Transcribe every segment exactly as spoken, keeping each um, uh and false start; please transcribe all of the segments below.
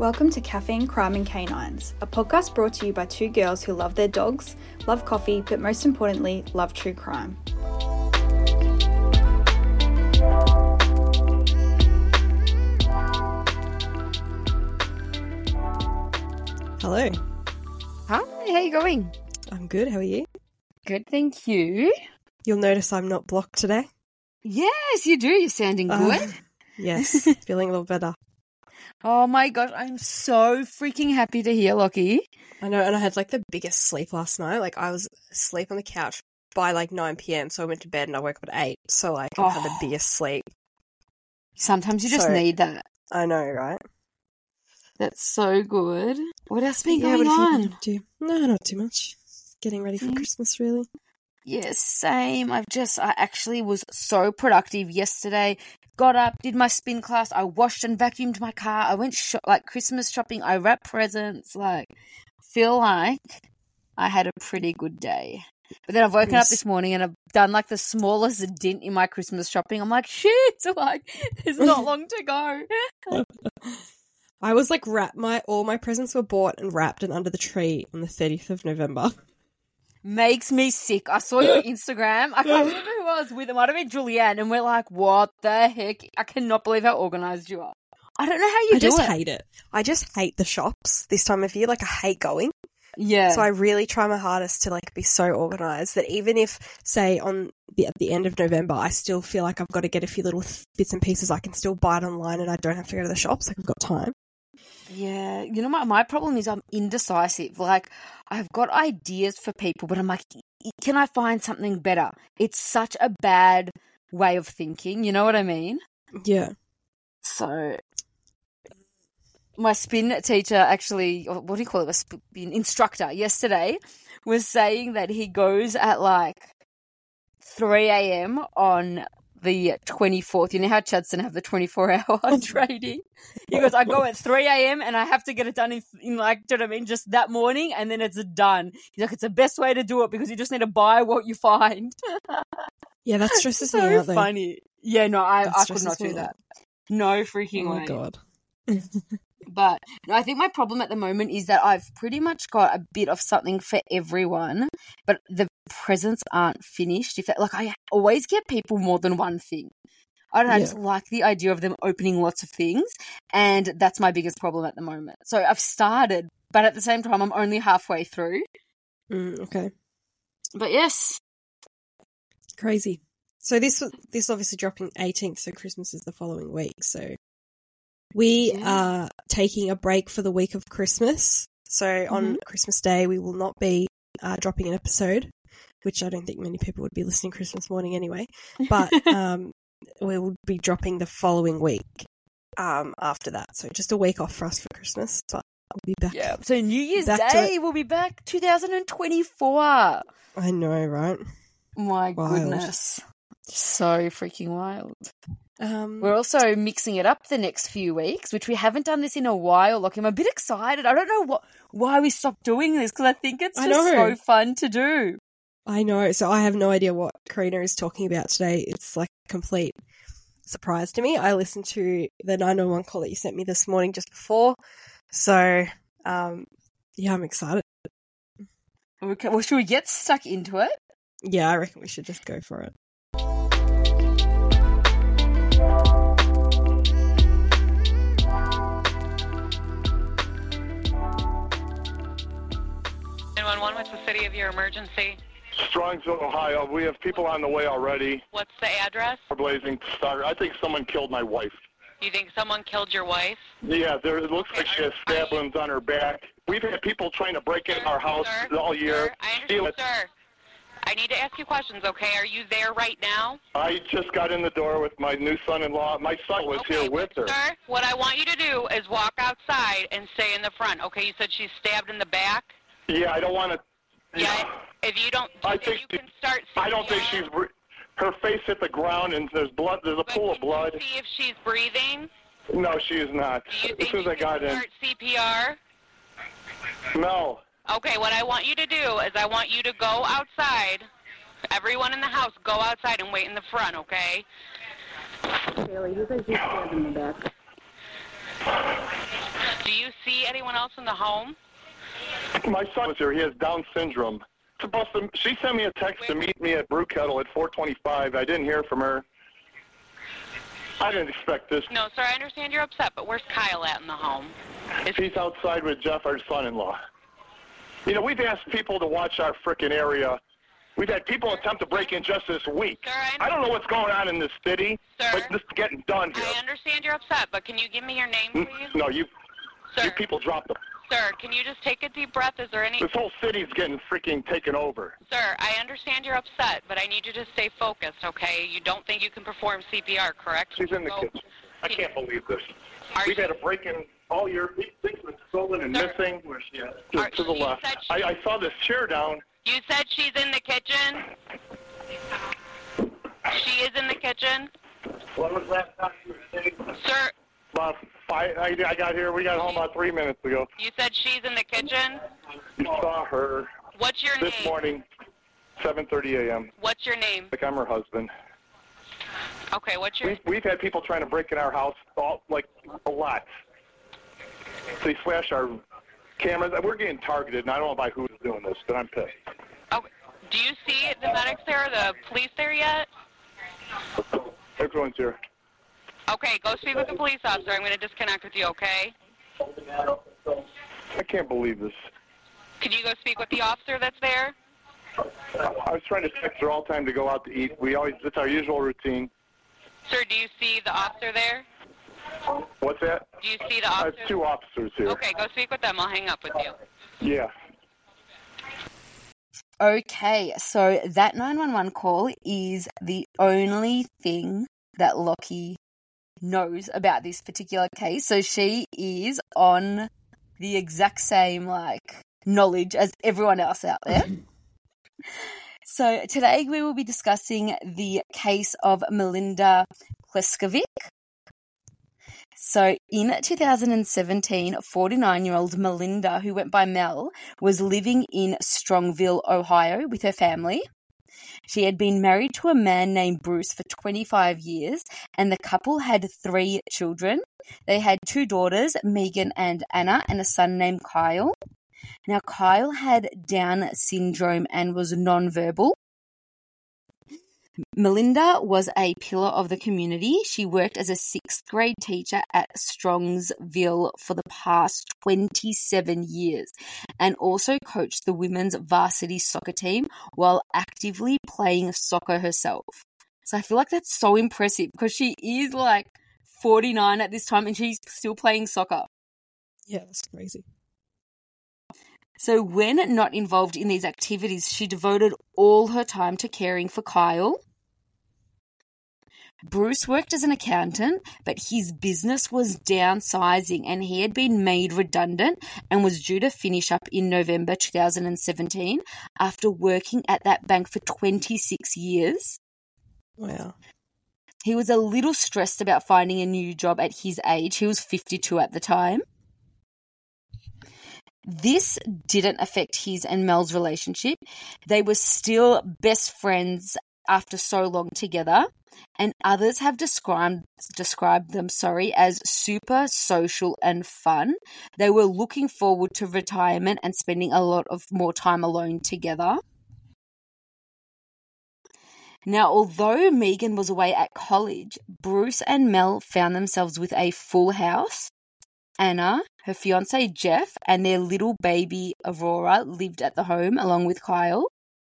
Welcome to Caffeine, Crime and Canines, a podcast brought to you by two girls who love their dogs, love coffee, but most importantly, love true crime. Hello. Hi, how you going? I'm good, how are you? Good, thank you. You'll notice I'm not blocked today. Yes, you do. You're sounding good. Uh, yes, feeling a little better. Oh my gosh, I'm so freaking happy to hear, Lockie. I know, and I had like the biggest sleep last night. Like I was asleep on the couch by like nine p.m, so I went to bed and I woke up at eight. So like I had the Oh. biggest sleep. Sometimes you just So- need that. I know, right? That's so good. What else been Yeah, going what have you on? been up to? No, not too much. Getting ready for Mm. Christmas, really. Yes, same. I've just, I actually was so productive yesterday. Got up, did my spin class. I washed and vacuumed my car. I went shop, like Christmas shopping. I wrapped presents. Like, feel like I had a pretty good day. But then I've woken Yes. up this morning and I've done like the smallest dent in my Christmas shopping. I'm like, shit, like, there's not long to go. I was like wrap my all my presents were bought and wrapped and under the tree on the thirtieth of November. Makes me sick. I saw your Instagram. I can't remember who I was with. It might have been Julianne. And we're like, what the heck? I cannot believe how organised you are. I don't know how you I do just it. hate it. I just hate the shops this time of year. Like I hate going. Yeah. So I really try my hardest to like be so organised that even if, say, on the at the end of November, I still feel like I've got to get a few little th- bits and pieces, I can still buy it online and I don't have to go to the shops. Like I've got time. Yeah, you know, my, my problem is I'm indecisive. Like, I've got ideas for people, but I'm like, can I find something better? It's such a bad way of thinking, you know what I mean? Yeah. So, my spin teacher actually, or what do you call it, a spin instructor yesterday was saying that he goes at like three a.m. on the twenty-fourth. You know how Chadstone have the twenty-four hour trading? He goes, I go at three a.m. and I have to get it done in, in like, do you know what I mean? Just that morning and then it's done. He's like, it's the best way to do it because you just need to buy what you find. Yeah, that stresses so me out though. funny. Yeah, no, I, That I could stresses not me do out. that. No Oh freaking my way. god. But no, I think my problem at the moment is that I've pretty much got a bit of something for everyone, but the presents aren't finished. If that, like, I always get people more than one thing. I don't know. I Yeah. just like the idea of them opening lots of things, and that's my biggest problem at the moment. So I've started, but at the same time, I'm only halfway through. Mm, okay. But yes, Crazy. So this was this obviously dropping eighteenth, so Christmas is the following week. So we Yeah. are taking a break for the week of Christmas. So on Christmas Day, we will not be uh, dropping an episode, which I don't think many people would be listening Christmas morning anyway. But um, we will be dropping the following week um, after that. So just a week off for us for Christmas. But we'll be back. yeah. So New Year's Back to Day, we'll be back two thousand twenty-four. I know, right? My Wild. goodness. So freaking wild. Um, We're also mixing it up the next few weeks, which we haven't done this in a while. Like, I'm a bit excited. I don't know what why we stopped doing this because I think it's I just know. so fun to do. I know. So I have no idea what Karina is talking about today. It's like a complete surprise to me. I listened to the nine one one call that you sent me this morning just before. So, um, yeah, I'm excited. Okay, well, should we get stuck into it? Yeah, I reckon we should just go for it. nine one one, what's the city of your emergency? Strongsville, Ohio. We have people on the way already. What's the address? We're blazing star. I think someone killed my wife. You think someone killed your wife? Yeah, there. It looks Okay, like she has are- are stab you- wounds on her back. We've had people trying to break in Sir, our house sir, all year. Sir, I Steal understand, it. sir. I need to ask you questions, okay? Are you there right now? I just got in the door with my new son-in-law. My son was okay, here with her. Sir, what I want you to do is walk outside and stay in the front, okay? You said she's stabbed in the back? Yeah, I don't want to. Yeah. If you don't, I if think you she- can start C P R. I don't think she's. bre- Her face hit the ground and there's blood. There's a But pool of can you blood. see if she's breathing? No, she is not. Do you As think soon as you I can got in. start C P R? No. Okay, what I want you to do is I want you to go outside. Everyone in the house, go outside and wait in the front, okay? Kaylee, who says you stabbed in the back? Do you see anyone else in the home? My son was here. He has Down syndrome. Supposed to, she sent me a text to meet me at Brew Kettle at four twenty-five. I didn't hear from her. I didn't expect this. No, sir, I understand you're upset, but where's Kyle at in the home? Is He's outside with Jeff, our son-in-law. You know, we've asked people to watch our frickin' area. We've had people attempt to break in just this week. Sir, I I don't know what's going on in this city, Sir, but this is getting done here. I understand you're upset, but can you give me your name, Mm, please? No, you, Sir, you people dropped them. sir, can you just take a deep breath? Is there any... This whole city's getting freaking taken over. Sir, I understand you're upset, but I need you to stay focused, okay? You don't think you can perform C P R, correct? She's in the Go- kitchen. I can't believe this. Are We've you- had a break-in all year. Things have been stolen and Sir. missing. Where's she at? To, Are- to the you left. said she- I, I saw this chair down. You said she's in the kitchen? She is in the kitchen? When was last time you were saying? Sir, About five. I, I got here. We got home about three minutes ago. you said she's in the kitchen? You saw her What's your this name? morning, seven thirty a.m. What's your name? Like I'm her husband. Okay, what's your... We've, we've had people trying to break in our house, all, like a lot. They flash our cameras. We're getting targeted, and I don't know by who's doing this, but I'm pissed. Oh, do you see the medics there, the police there yet? Everyone's here. Okay, go speak with the police officer. I'm going to disconnect with you, okay? I can't believe this. Can you go speak with the officer that's there? I was trying to text her all the time to go out to eat. We always, it's our usual routine. Sir, do you see the officer there? What's that? Do you see the I have officer? two officers here. Okay, go speak with them. I'll hang up with you. Yeah. Okay, so that nine one one call is the only thing that Lockie knows about this particular case. So she is on the exact same, like, knowledge as everyone else out there. So today we will be discussing the case of Melinda Pleskovic. So in two thousand seventeen, forty-nine-year-old Melinda, who went by Mel, was living in Strongville, Ohio with her family. She had been married to a man named Bruce for twenty-five years, and the couple had three children. They had two daughters, Megan and Anna, and a son named Kyle. Now, Kyle had Down syndrome and was nonverbal. Melinda was a pillar of the community. She worked as a sixth grade teacher at Strongsville for the past twenty-seven years and also coached the women's varsity soccer team while actively playing soccer herself. So I feel like that's so impressive because she is like forty-nine at this time and she's still playing soccer. Yeah, that's crazy. So when not involved in these activities, she devoted all her time to caring for Kyle. Bruce worked as an accountant, but his business was downsizing and he had been made redundant and was due to finish up in November two thousand seventeen after working at that bank for twenty-six years. Wow. He was a little stressed about finding a new job at his age. He was fifty-two at the time. This didn't affect his and Mel's relationship. They were still best friends after so long together, and others have described described them, sorry, as super social and fun. They were looking forward to retirement and spending a lot of more time alone together. Now, although Megan was away at college, Bruce and Mel found themselves with a full house. Anna, her fiance Jeff, and their little baby Aurora lived at the home along with Kyle.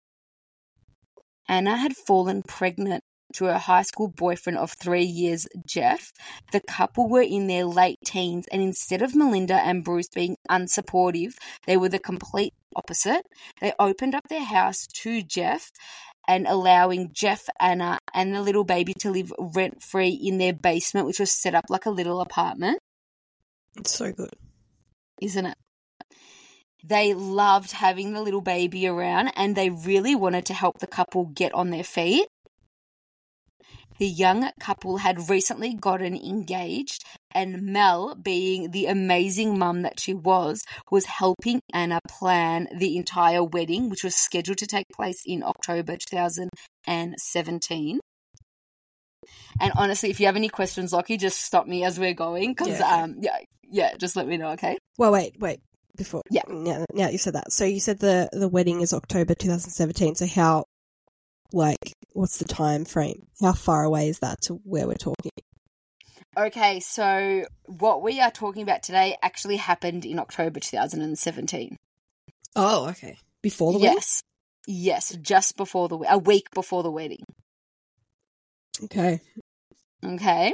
Anna had fallen pregnant to her high school boyfriend of three years, Jeff. The couple were in their late teens, and instead of Melinda and Bruce being unsupportive, they were the complete opposite. They opened up their house to Jeff and allowing Jeff, Anna, and the little baby to live rent-free in their basement, which was set up like a little apartment. It's so good. Isn't it? They loved having the little baby around and they really wanted to help the couple get on their feet. The young couple had recently gotten engaged and Mel, being the amazing mum that she was, was helping Anna plan the entire wedding, which was scheduled to take place in October two thousand seventeen. And honestly, if you have any questions, Lockie, just stop me as we're going because, yeah, okay. um, yeah, yeah, just let me know, okay? Well, wait, wait. Before, Yeah. Now, now you said that. So you said the the wedding is October twenty seventeen. So how, like, what's the time frame? How far away is that to where we're talking? Okay, so what we are talking about today actually happened in October twenty seventeen. Oh, okay. Before the wedding? Yes. Yes, just before the a week before the wedding. Okay. Okay.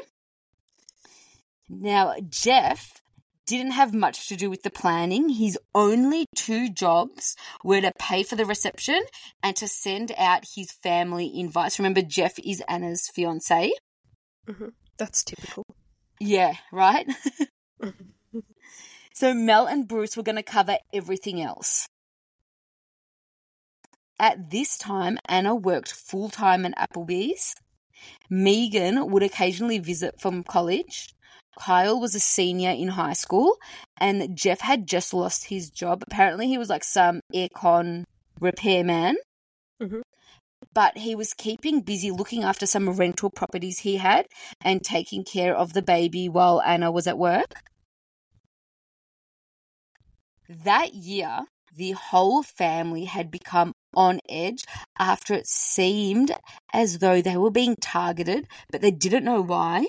Now, Jeff didn't have much to do with the planning. His only two jobs were to pay for the reception and to send out his family invites. Remember, Jeff is Anna's fiancé. Mm-hmm. That's typical. Yeah, right? So Mel and Bruce were going to cover everything else. At this time, Anna worked full-time at Applebee's. Megan would occasionally visit from college. Kyle was a senior in high school, and Jeff had just lost his job. Apparently, he was like some aircon repairman, mm-hmm. but he was keeping busy looking after some rental properties he had and taking care of the baby while Anna was at work. That year, the whole family had become on edge after it seemed as though they were being targeted, but they didn't know why.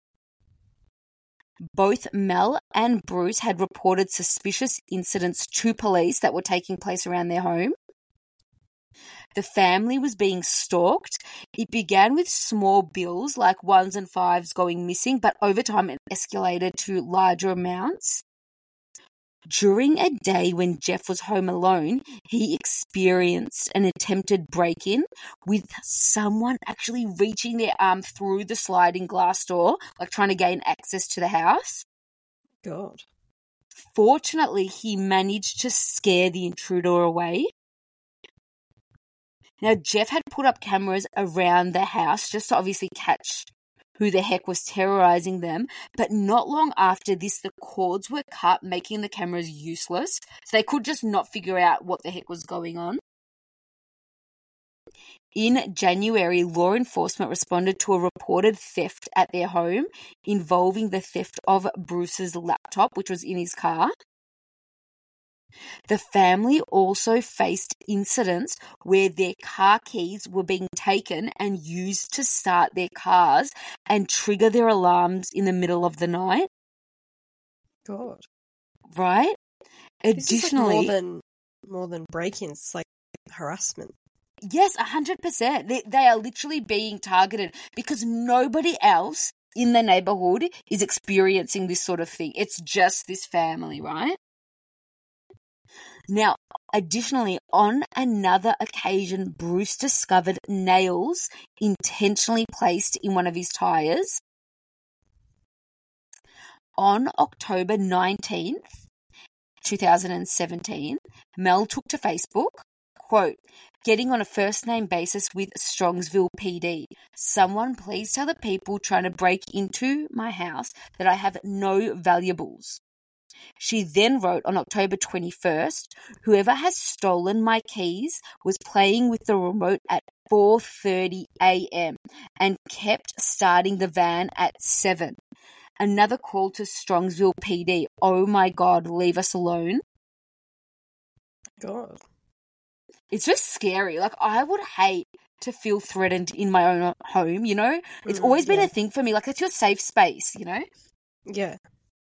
Both Mel and Bruce had reported suspicious incidents to police that were taking place around their home. The family was being stalked. It began with small bills like ones and fives going missing, but over time it escalated to larger amounts. During a day when Jeff was home alone, he experienced an attempted break-in with someone actually reaching their arm through the sliding glass door, like trying to gain access to the house. God. Fortunately, he managed to scare the intruder away. Now, Jeff had put up cameras around the house just to obviously catch who the heck was terrorizing them, but not long after this, the cords were cut, making the cameras useless, so they could just not figure out what the heck was going on. In January, law enforcement responded to a reported theft at their home involving the theft of Bruce's laptop, which was in his car. The family also faced incidents where their car keys were being taken and used to start their cars and trigger their alarms in the middle of the night. God. Right? This Additionally, is like more than more than break-ins, it's like harassment. Yes, one hundred percent. They, they are literally being targeted because nobody else in the neighborhood is experiencing this sort of thing. It's just this family, right? Now, additionally, on another occasion, Bruce discovered nails intentionally placed in one of his tires. On October nineteenth, twenty seventeen, Mel took to Facebook, quote, "Getting on a first-name basis with Strongsville P D. Someone please tell the people trying to break into my house that I have no valuables." She then wrote on October twenty-first, "Whoever has stolen my keys was playing with the remote at four thirty a.m. and kept starting the van at seven. Another call to Strongsville P D. Oh my God, leave us alone." God. It's just scary. Like, I would hate to feel threatened in my own home, you know? It's Mm, always been yeah. a thing for me. Like, it's your safe space, you know? Yeah.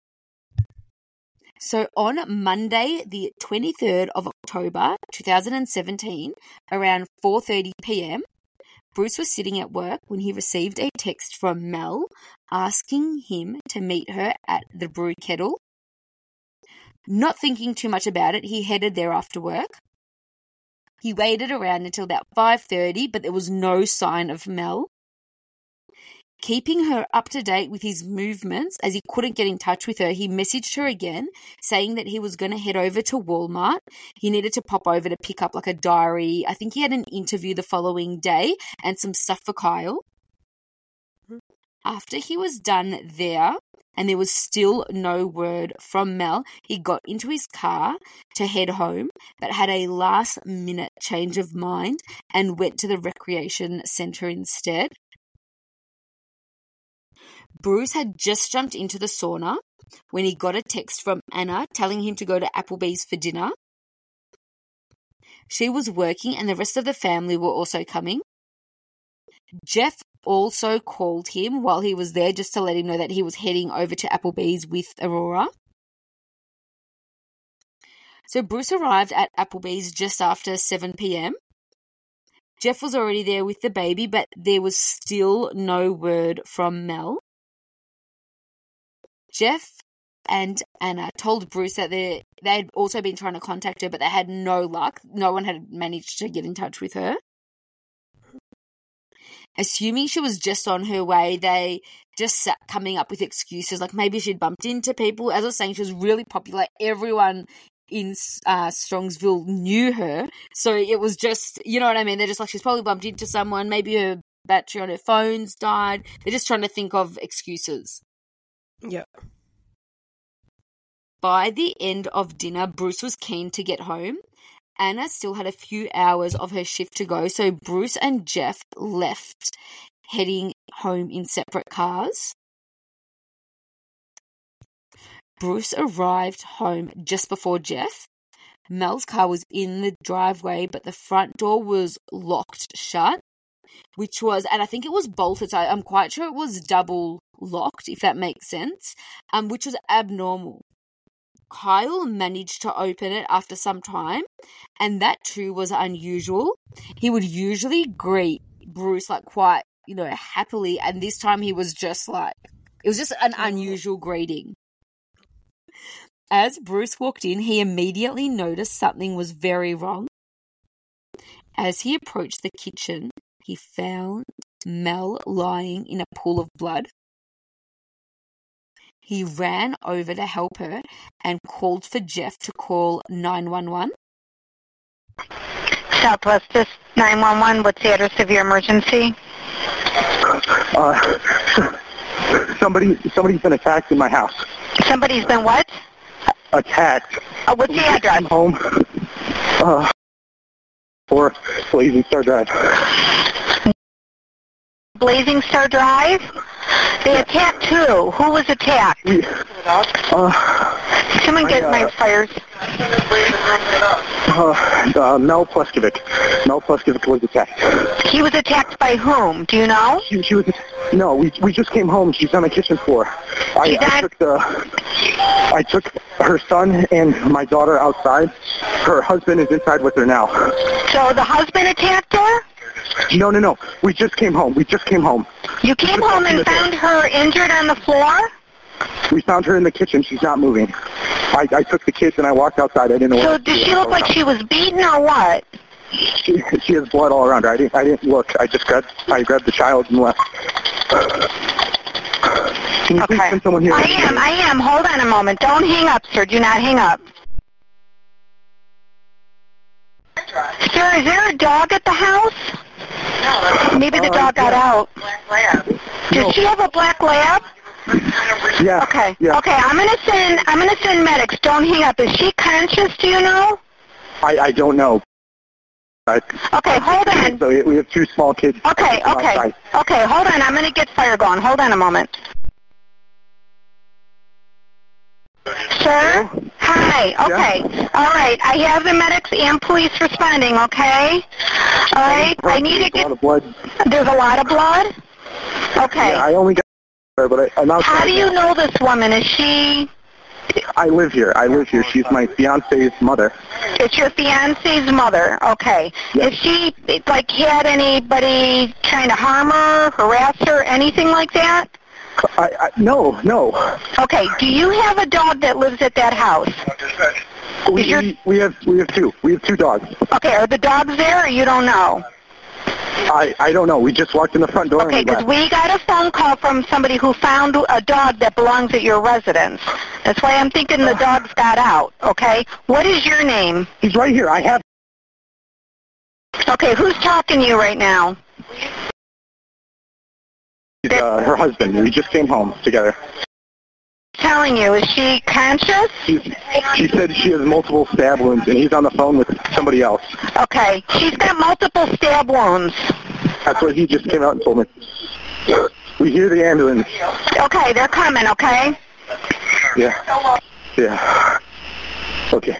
So on Monday, the twenty-third of October, twenty seventeen, around four thirty p.m., Bruce was sitting at work when he received a text from Mel asking him to meet her at the Brew Kettle. Not thinking too much about it, he headed there after work. He waited around until about five thirty, but there was no sign of Mel. Keeping her up to date with his movements, as he couldn't get in touch with her, he messaged her again, saying that he was going to head over to Walmart. He needed to pop over to pick up like a diary. I think he had an interview the following day and some stuff for Kyle. After he was done there, and there was still no word from Mel, he got into his car to head home, but had a last-minute change of mind and went to the recreation centre instead. Bruce had just jumped into the sauna when he got a text from Anna telling him to go to Applebee's for dinner. She was working and the rest of the family were also coming. Jeff also called him while he was there just to let him know that he was heading over to Applebee's with Aurora. So Bruce arrived at Applebee's just after seven p.m. Jeff was already there with the baby, but there was still no word from Mel. Jeff and Anna told Bruce that they they had also been trying to contact her, but they had no luck. No one had managed to get in touch with her. Assuming she was just on her way, they just sat coming up with excuses, like maybe she'd bumped into people. As I was saying, she was really popular. Everyone in uh, Strongsville knew her. So it was just, you know what I mean? They're just like, she's probably bumped into someone. Maybe her battery on her phone's died. They're just trying to think of excuses. Yeah. By the end of dinner, Bruce was keen to get home. Anna still had a few hours of her shift to go, so Bruce and Jeff left, heading home in separate cars. Bruce arrived home just before Jeff. Mel's car was in the driveway, but the front door was locked shut, which was, and I think it was bolted, so I'm quite sure it was double locked, if that makes sense, um, which was abnormal. Kyle managed to open it after some time, and that too was unusual. He would usually greet Bruce like quite, you know, happily, and this time he was just like, it was just an unusual greeting. As Bruce walked in, he immediately noticed something was very wrong. As he approached the kitchen, he found Mel lying in a pool of blood. He ran over to help her and called for Jeff to call nine one one. Southwest, this nine one one, what's the address of your emergency? Uh, somebody, somebody's been attacked in my house. Somebody's been what? Attacked. Oh, what's the address? I'm home. Uh, for Blazing Star Drive. Blazing Star Drive? They attacked who? Who was attacked? We, uh, Someone get I, uh, my fires. Uh, uh, Mel Pleskovic. Mel Pleskovic was attacked. He was attacked by whom? Do you know? She, she was. No, we we just came home. She's on the kitchen floor. I, I took the. I took her son and my daughter outside. Her husband is inside with her now. So the husband attacked her? No, no, no. We just came home. We just came home. You came home and found her injured on the floor? We found her in the kitchen. She's not moving. I, I took the kids and I walked outside. I didn't know. So what does she look like she was beaten or what? She, she has blood all around her. I didn't. I didn't look. I just grabbed. I grabbed the child and left. Can you Okay. please send someone here? I am. I am. Hold on a moment. Don't hang up, sir. Do not hang up. Sir, is there a dog at the house? No. Maybe the Uh, dog got yeah. out. Black lab. Does No. she have a black lab? Yeah. Okay. Yeah. Okay. I'm gonna send. I'm gonna send medics. Don't hang up. Is she conscious? Do you know? I, I don't know. I, Okay. Hold on. So we have two small kids. Okay. Okay. outside. Okay. Hold on. I'm gonna get fire going. Hold on a moment. Sir? Hi. Okay. All right. I have the medics and police responding, okay? All right. I need to There's a get... lot of blood. There's a lot of blood? Okay. Yeah, I only got her, but I, I'm outside. How do you now. know this woman? Is she... I live here. I live here. She's my fiance's mother. It's your fiance's mother. Okay. Yeah. Is she, like, had anybody trying to harm her, harass her, anything like that? I, I, no, no. Okay. Do you have a dog that lives at that house? We, Is your- we, we have we have two. We have two dogs. Okay. Are the dogs there or you don't know? I, I don't know. We just walked in the front door. Okay, and we because left. we got a phone call from somebody who found a dog that belongs at your residence. That's why I'm thinking the dog's got out, okay? What is your name? He's right here. I have. Okay, who's talking to you right now? Uh, her husband. We just came home together. Telling you, is she conscious? She's, she said she has multiple stab wounds, and he's on the phone with somebody else. Okay, she's got multiple stab wounds. That's what he just came out and told me. We hear the ambulance. Okay, they're coming, okay? Yeah. Yeah. Okay.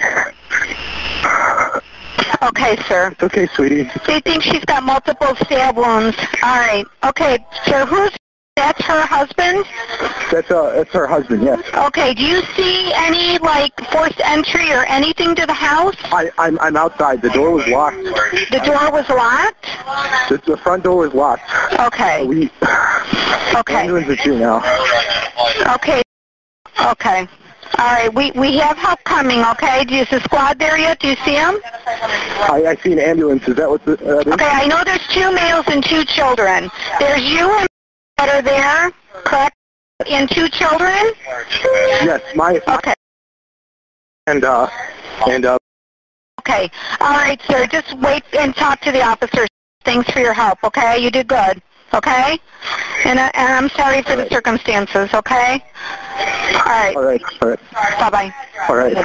Okay, sir. It's okay, sweetie. They think she's got multiple stab wounds. All right. Okay, sir, who's... That's her husband? That's uh, that's her husband, yes. Okay, do you see any, like, forced entry or anything to the house? I, I'm, I'm outside. The door was locked. The door was locked? The, the front door was locked. Okay. We... Okay. Ambulance is here now. Okay. Okay. All right, we, we have help coming, okay? Is the squad there yet? Do you see them? I, I see an ambulance. Is that what the... Uh, Okay, I know there's two males and two children. There's you and that are there, correct? And two children? Yes, my... Okay. And, uh... And, uh... Okay. All right, sir. Just wait and talk to the officers. Thanks for your help, okay? You did good, okay? And, uh, and I'm sorry for the circumstances, okay? All right. All right. All right. Bye-bye. All right.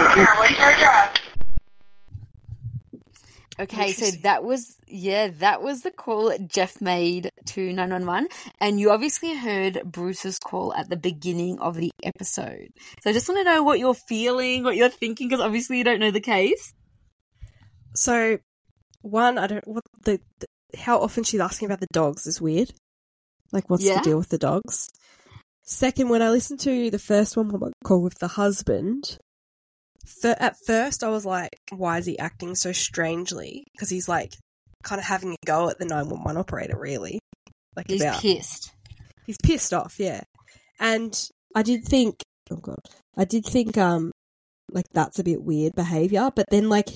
Okay, so that was, yeah, that was the call Jeff made to nine one one. And you obviously heard Bruce's call at the beginning of the episode. So I just want to know what you're feeling, what you're thinking, because obviously you don't know the case. So, one, I don't, what the, the how often she's asking about the dogs is weird. Like, what's Yeah. the deal with the dogs? Second, when I listened to the first one, what I call with the husband, th- at first I was like, why is he acting so strangely? Because he's like, kind of having a go at the nine one one operator, really. Like, He's about, pissed. He's pissed off, yeah. And I did think, oh god, I did think, um, like, that's a bit weird behaviour, but then, like,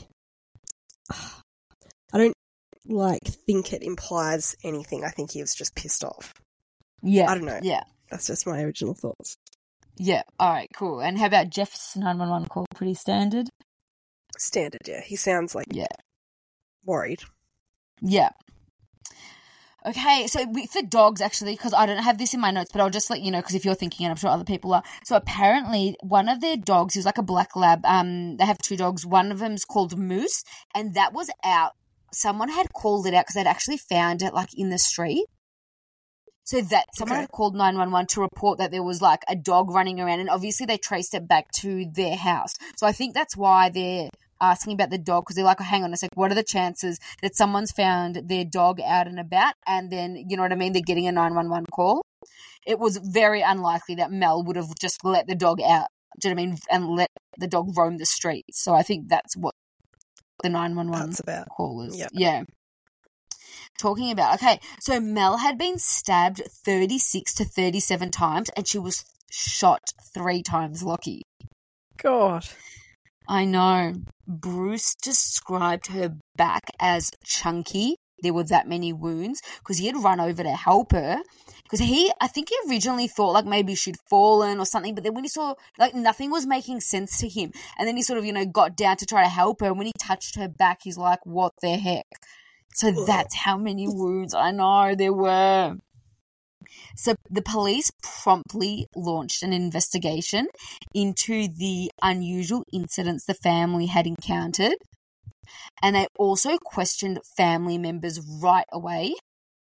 I don't, like, think it implies anything. I think he was just pissed off. Yeah. I don't know. Yeah. That's just my original thoughts. Yeah. All right, cool. And how about Jeff's nine one one call? Pretty standard? Standard, yeah. He sounds like Yeah. worried. Yeah. Okay, so we, for dogs, actually, because I don't have this in my notes, but I'll just let you know, because if you're thinking, and I'm sure other people are. So apparently, one of their dogs, who's like a black lab, um, they have two dogs. One of them's called Moose, and that was out. Someone had called it out because they'd actually found it, like, in the street. So that someone Okay. had called nine one one to report that there was, like, a dog running around, and obviously they traced it back to their house. So I think that's why they're asking about the dog, because they're like, oh, hang on a sec, what are the chances that someone's found their dog out and about, and then, you know what I mean, they're getting a nine one one call? It was very unlikely that Mel would have just let the dog out, do you know what I mean, and let the dog roam the streets. So I think that's what the nine one one That's about. call is. Yep. Yeah. Talking about, okay, so Mel had been stabbed thirty-six to thirty-seven times, and she was shot three times, Lockie. God. I know. Bruce described her back as chunky. There were that many wounds because he had run over to help her. Because he, I think he originally thought like maybe she'd fallen or something, but then when he saw like nothing was making sense to him, and then he sort of, you know, got down to try to help her. And when he touched her back, he's like, what the heck? So that's how many wounds. I know there were. So the police promptly launched an investigation into the unusual incidents the family had encountered, and they also questioned family members right away.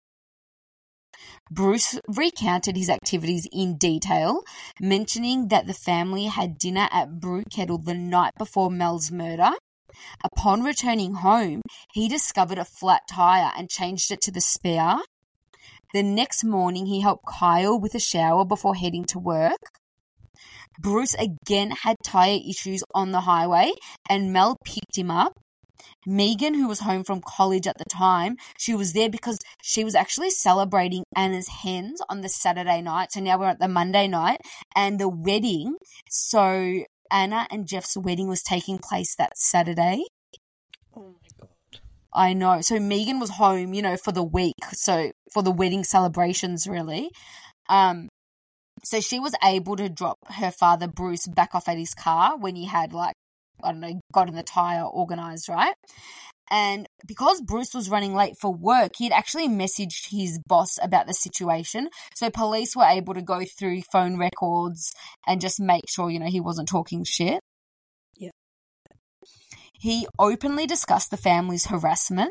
Bruce recounted his activities in detail, mentioning that the family had dinner at Brew Kettle the night before Mel's murder. Upon returning home, he discovered a flat tire and changed it to the spare. The next morning, he helped Kyle with a shower before heading to work. Bruce again had tire issues on the highway, and Mel picked him up. Megan, who was home from college at the time, she was there because she was actually celebrating Anna's hens on the Saturday night. So now we're at the Monday night, and the wedding. So Anna and Jeff's wedding was taking place that Saturday. Oh my God. I know. So Megan was home, you know, for the week. So for the wedding celebrations, really. Um, so she was able to drop her father, Bruce, back off at his car when he had, like, I don't know, gotten the tire organised, right? And because Bruce was running late for work, he'd actually messaged his boss about the situation. So police were able to go through phone records and just make sure, you know, he wasn't talking shit. Yeah. He openly discussed the family's harassment,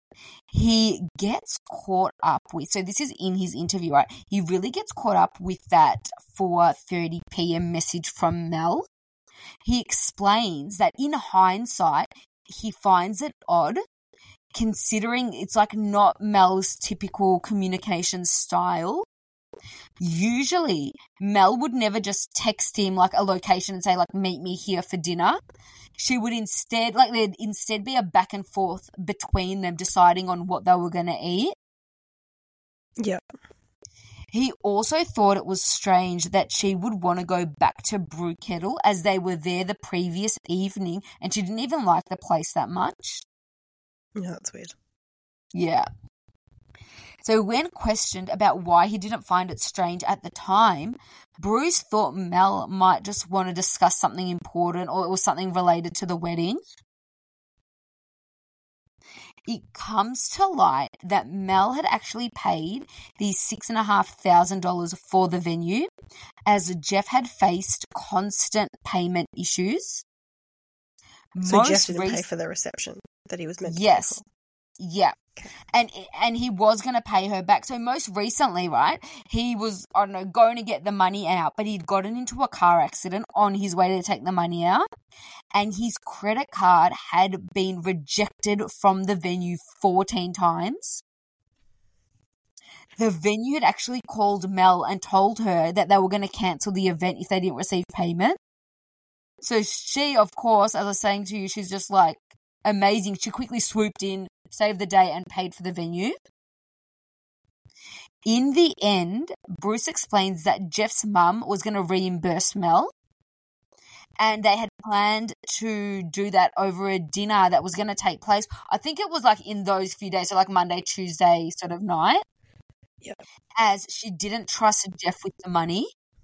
he gets caught up with, so this is in his interview, right? He really gets caught up with that four thirty p.m. message from Mel. He explains that in hindsight, he finds it odd, considering it's like not Mel's typical communication style. Usually, Mel would never just text him like a location and say like, meet me here for dinner. She would instead, like there'd instead be a back and forth between them deciding on what they were going to eat. Yeah. He also thought it was strange that she would want to go back to Brew Kettle as they were there the previous evening and she didn't even like the place that much. Yeah, that's weird. Yeah. So when questioned about why he didn't find it strange at the time, Bruce thought Mel might just want to discuss something important or it was something related to the wedding. It comes to light that Mel had actually paid the six and a half thousand dollars for the venue as Jeff had faced constant payment issues. So Most Jeff didn't rec- pay for the reception that he was meant to Yes. pay for. Yeah. Okay. And and he was going to pay her back. So most recently, right, he was, I don't know, going to get the money out, but he'd gotten into a car accident on his way to take the money out. And his credit card had been rejected from the venue fourteen times. The venue had actually called Mel and told her that they were going to cancel the event if they didn't receive payment. So she, of course, as I was saying to you, she's just like amazing. She quickly swooped in, saved the day and paid for the venue. In the end, Bruce explains that Jeff's mum was going to reimburse Mel and they had planned to do that over a dinner that was going to take place. I think it was like in those few days, so like Monday, Tuesday sort of night. Yeah. As she didn't trust Jeff with the money.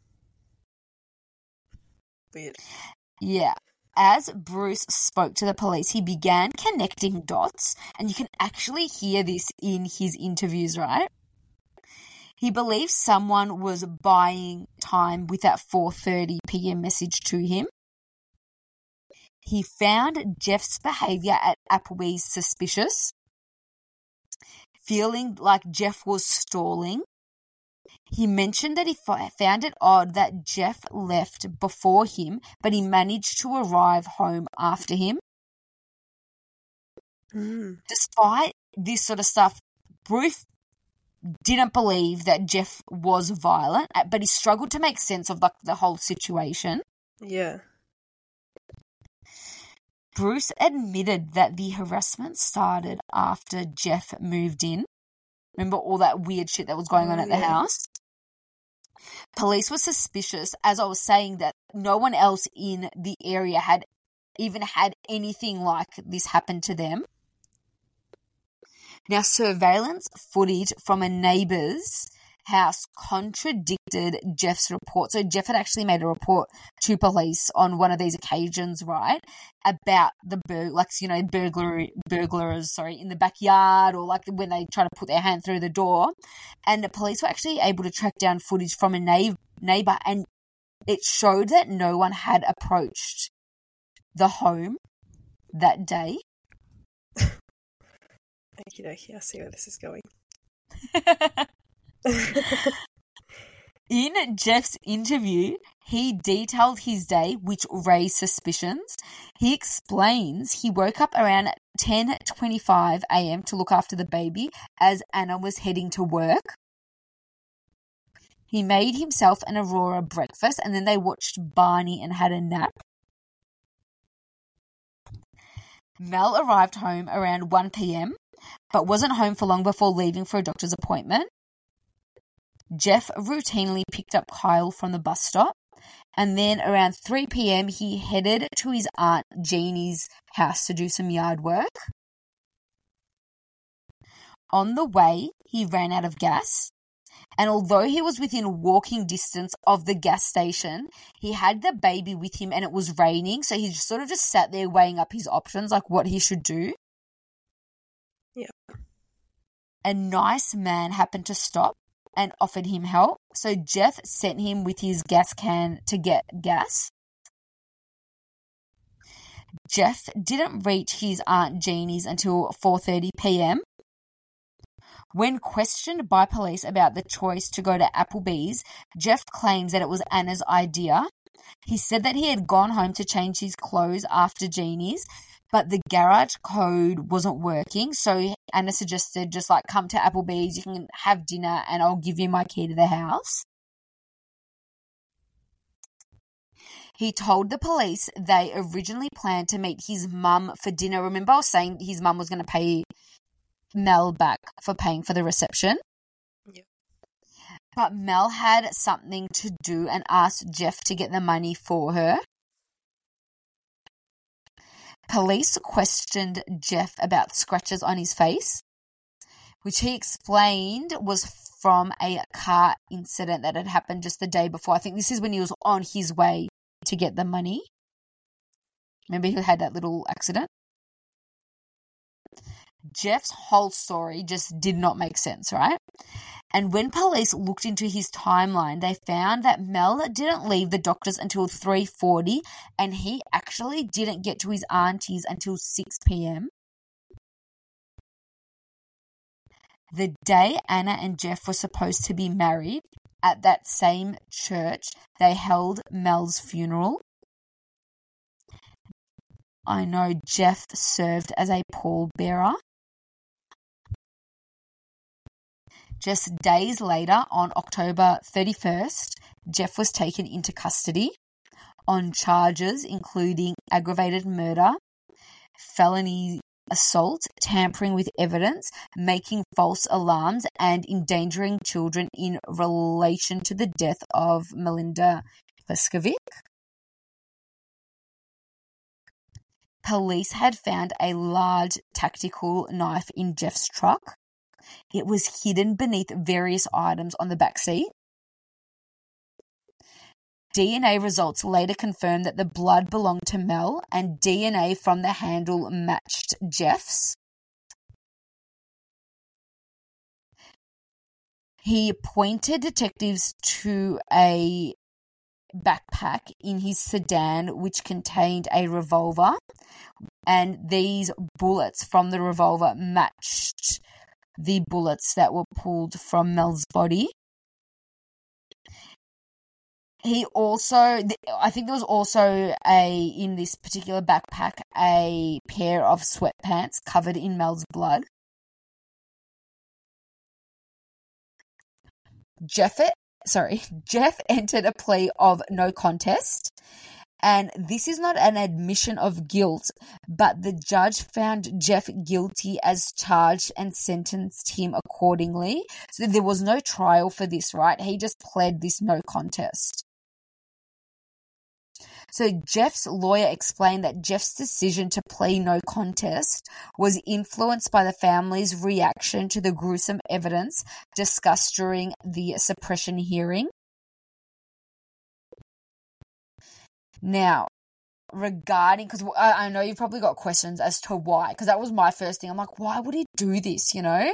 Weird. Yeah. As Bruce spoke to the police, he began connecting dots, and you can actually hear this in his interviews, right? He believes someone was buying time with that four thirty p.m. message to him. He found Jeff's behaviour at Applebee's suspicious, feeling like Jeff was stalling. He mentioned that he found it odd that Jeff left before him, but he managed to arrive home after him. Mm. Despite this sort of stuff, Bruce didn't believe that Jeff was violent, but he struggled to make sense of like the whole situation. Yeah. Bruce admitted that the harassment started after Jeff moved in. Remember all that weird shit that was going on at the Yeah. house? Police were suspicious, as I was saying, that no one else in the area had even had anything like this happen to them. Now, surveillance footage from a neighbour's house contradicted Jeff's report. So Jeff had actually made a report to police on one of these occasions, right, about the bur- like you know burglary burglars, sorry, in the backyard, or like when they try to put their hand through the door. And the police were actually able to track down footage from a na- neighbour, and it showed that no one had approached the home that day. Okie dokie, I see where this is going. In Jeff's interview, he detailed his day, which raised suspicions. He explains he woke up around ten twenty-five a.m. to look after the baby as Anna was heading to work. He made himself and Aurora breakfast, and then they watched Barney and had a nap. Mel arrived home around one p.m. but wasn't home for long before leaving for a doctor's appointment. Jeff routinely picked up Kyle from the bus stop, and then around three p.m. he headed to his aunt Jeannie's house to do some yard work. On the way, he ran out of gas, and although he was within walking distance of the gas station, he had the baby with him and it was raining, so he sort of just sat there weighing up his options, like what he should do. Yeah. A nice man happened to stop and offered him help, so Jeff sent him with his gas can to get gas. Jeff didn't reach his Aunt Jeannie's until four thirty p.m., When questioned by police about the choice to go to Applebee's, Jeff claims that it was Anna's idea. He said that he had gone home to change his clothes after Jeannie's, but the garage code wasn't working, so Anna suggested just like come to Applebee's, you can have dinner and I'll give you my key to the house. He told the police they originally planned to meet his mum for dinner. Remember I was saying his mum was going to pay Mel back for paying for the reception? Yep. But Mel had something to do and asked Jeff to get the money for her. Police questioned Jeff about scratches on his face, which he explained was from a car incident that had happened just the day before. I think this is when he was on his way to get the money. Remember he had that little accident? Jeff's whole story just did not make sense, right? And when police looked into his timeline, they found that Mel didn't leave the doctors until three forty and he actually didn't get to his auntie's until six p.m. The day Anna and Jeff were supposed to be married, at that same church, they held Mel's funeral. I know Jeff served as a pallbearer. Just days later, on October thirty-first, Jeff was taken into custody on charges including aggravated murder, felony assault, tampering with evidence, making false alarms, and endangering children in relation to the death of Melinda Pleskovic. Police had found a large tactical knife in Jeff's truck. It was hidden beneath various items on the back seat. D N A results later confirmed that the blood belonged to Mel and D N A from the handle matched Jeff's. He pointed detectives to a backpack in his sedan which contained a revolver, and these bullets from the revolver matched the bullets that were pulled from Mel's body. He also, I think there was also a, in this particular backpack, a pair of sweatpants covered in Mel's blood. Jeff, sorry, Jeff entered a plea of no contest, and this is not an admission of guilt, but the judge found Jeff guilty as charged and sentenced him accordingly. So there was no trial for this, right? He just pled this no contest. So Jeff's lawyer explained that Jeff's decision to plead no contest was influenced by the family's reaction to the gruesome evidence discussed during the suppression hearing. Now, regarding, because I, I know you've probably got questions as to why, because that was my first thing. I'm like, why would he do this, you know?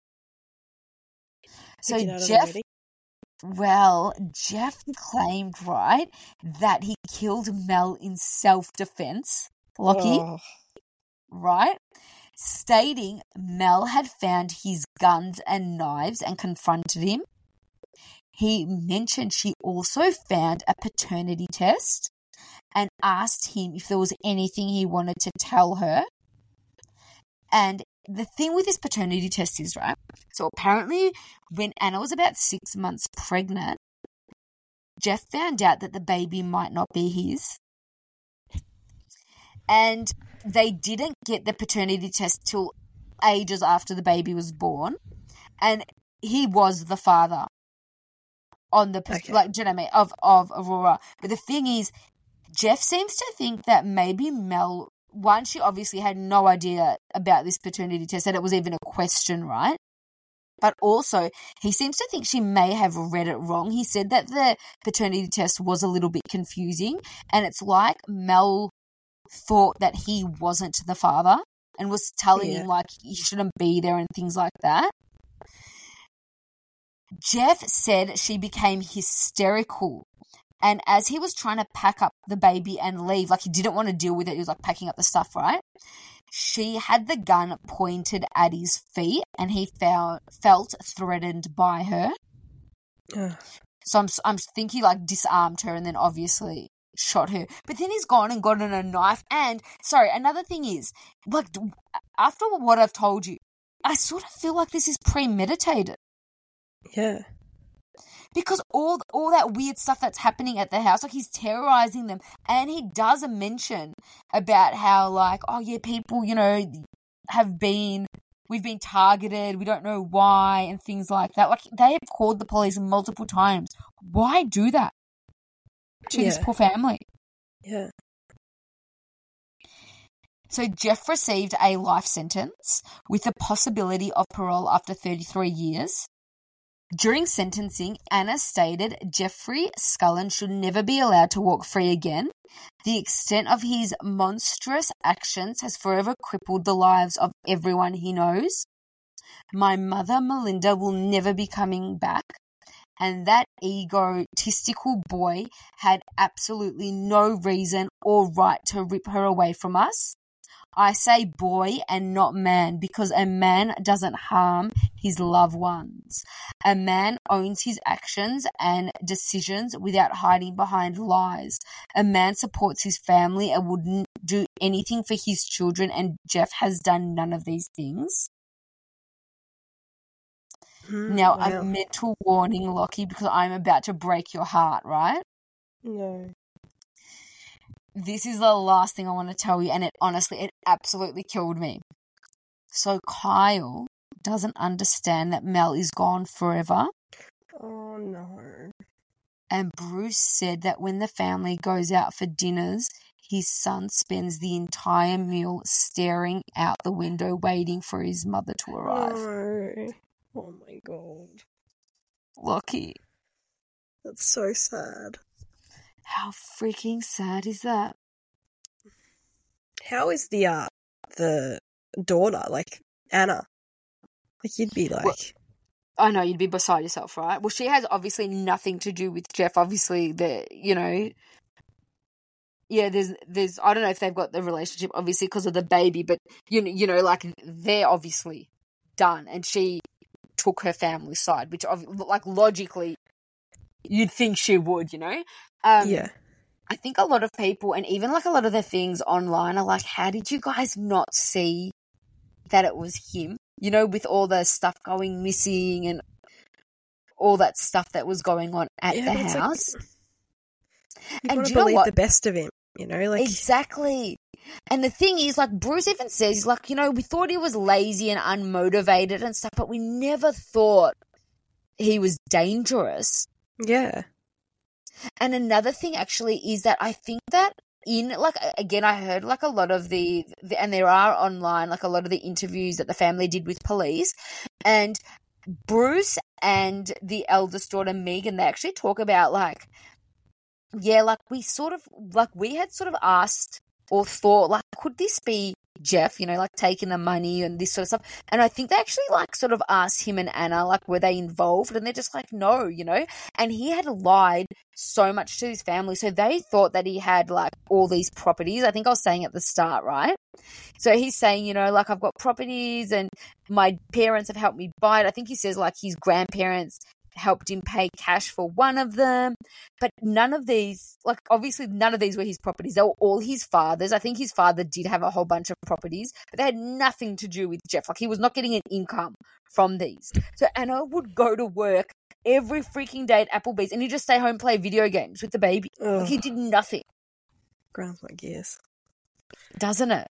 So Jeff... Well, Jeff claimed, right, that he killed Mel in self-defense, Lockie, oh. right, stating Mel had found his guns and knives and confronted him. He mentioned she also found a paternity test and asked him if there was anything he wanted to tell her. And the thing with this paternity test is, right, so apparently when Anna was about six months pregnant, Jeff found out that the baby might not be his. And they didn't get the paternity test till ages after the baby was born. And he was the father on the, okay. like, do you know what I mean, of, of Aurora. But the thing is, Jeff seems to think that maybe Mel... One, she obviously had no idea about this paternity test, that it was even a question, right? But also, he seems to think she may have read it wrong. He said that the paternity test was a little bit confusing, and it's like Mel thought that he wasn't the father and was telling yeah. him, like, he shouldn't be there and things like that. Jeff said she became hysterical And as he was trying to pack up the baby and leave, like he didn't want to deal with it, he was like packing up the stuff, right? She had the gun pointed at his feet and he felt, felt threatened by her. Ugh. So I'm, I'm thinking like disarmed her and then obviously shot her. But then he's gone and gotten a knife. And, sorry, another thing is, like, after what I've told you, I sort of feel like this is premeditated. Yeah. Because all all that weird stuff that's happening at the house, like he's terrorizing them. And he does a mention about how, like, oh, yeah, people, you know, have been, we've been targeted, we don't know why, and things like that. Like, they have called the police multiple times. Why do that to Yeah. this poor family? Yeah. So Jeff received a life sentence with the possibility of parole after thirty-three years. During sentencing, Anna stated Jeffrey Scullin should never be allowed to walk free again. The extent of his monstrous actions has forever crippled the lives of everyone he knows. My mother, Melinda, will never be coming back. And that egotistical boy had absolutely no reason or right to rip her away from us. I say boy and not man because a man doesn't harm his loved ones. A man owns his actions and decisions without hiding behind lies. A man supports his family and wouldn't do anything for his children, and Jeff has done none of these things. Mm, Now, wow. a mental warning, Lockie, because I'm about to break your heart, right? No. This is the last thing I want to tell you, and it honestly, it absolutely killed me. So Kyle doesn't understand that Mel is gone forever, Oh, no. and Bruce said that when the family goes out for dinners, his son spends the entire meal staring out the window waiting for his mother to arrive. No. Oh, my God. Lockie, That's so sad. how freaking sad is that? How is the, uh, the daughter, like, Anna? Like, you'd be like... Well, I know, you'd be beside yourself, right? Well, she has obviously nothing to do with Jeff. Obviously, the you know, yeah, there's, there's, I don't know if they've got the relationship, obviously, because of the baby, but, you know, you know, like, they're obviously done, and she took her family's side, which, like, logically, you'd think she would, you know? Um, yeah. I think a lot of people, and even, like, a lot of the things online are like, how did you guys not see that it was him? You know, with all the stuff going missing and all that stuff that was going on at Yeah, the but it's like- house. You And want do to you know believe what? the best of him, you know? Like, Exactly. And the thing is, like, Bruce even says, he's like, you know, we thought he was lazy and unmotivated and stuff, but we never thought he was dangerous. yeah. And another thing actually is that I think that in, like, again, I heard, like, a lot of the, the, and there are online, like, a lot of the interviews that the family did with police, and Bruce and the eldest daughter, Megan, they actually talk about, like, yeah, like, we sort of, like, we had sort of asked or thought, like, could this be Jeff, you know, like, taking the money and this sort of stuff? And I think they actually, like, sort of asked him and Anna, like, were they involved? And they're just like, no, you know? And he had lied so much to his family. So they thought that he had, like, all these properties. I think I was saying at the start, right? So he's saying, you know, like, I've got properties and my parents have helped me buy it. I think he says, like, his grandparents helped him pay cash for one of them, but none of these, like, obviously none of these were his properties. They were all his father's. I think his father did have a whole bunch of properties, but they had nothing to do with Jeff. Like, he was not getting an income from these. So Anna would go to work every freaking day at Applebee's and he'd just stay home and play video games with the baby. Ugh. Like, he did nothing. Grinds my gears. Doesn't it?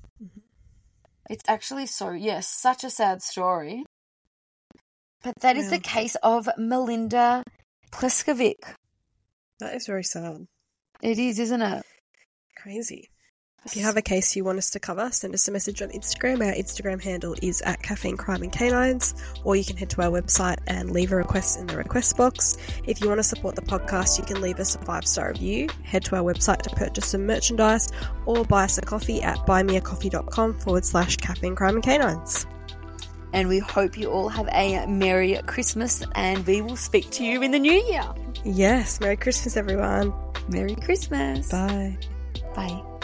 It's actually so, yes, such a sad story. But that is Yeah. the case of Melinda Pleskovic. That is very sad. It is, isn't it? Crazy. If you have a case you want us to cover, send us a message on Instagram. Our Instagram handle is at Caffeine Crime and Canines, or you can head to our website and leave a request in the request box. If you want to support the podcast, you can leave us a five-star review, head to our website to purchase some merchandise, or buy us a coffee at buymeacoffee.com forward slash Caffeine Crime and Canines. And we hope you all have a Merry Christmas, and we will speak to you in the new year. Yes. Merry Christmas, everyone. Merry Christmas. Bye. Bye.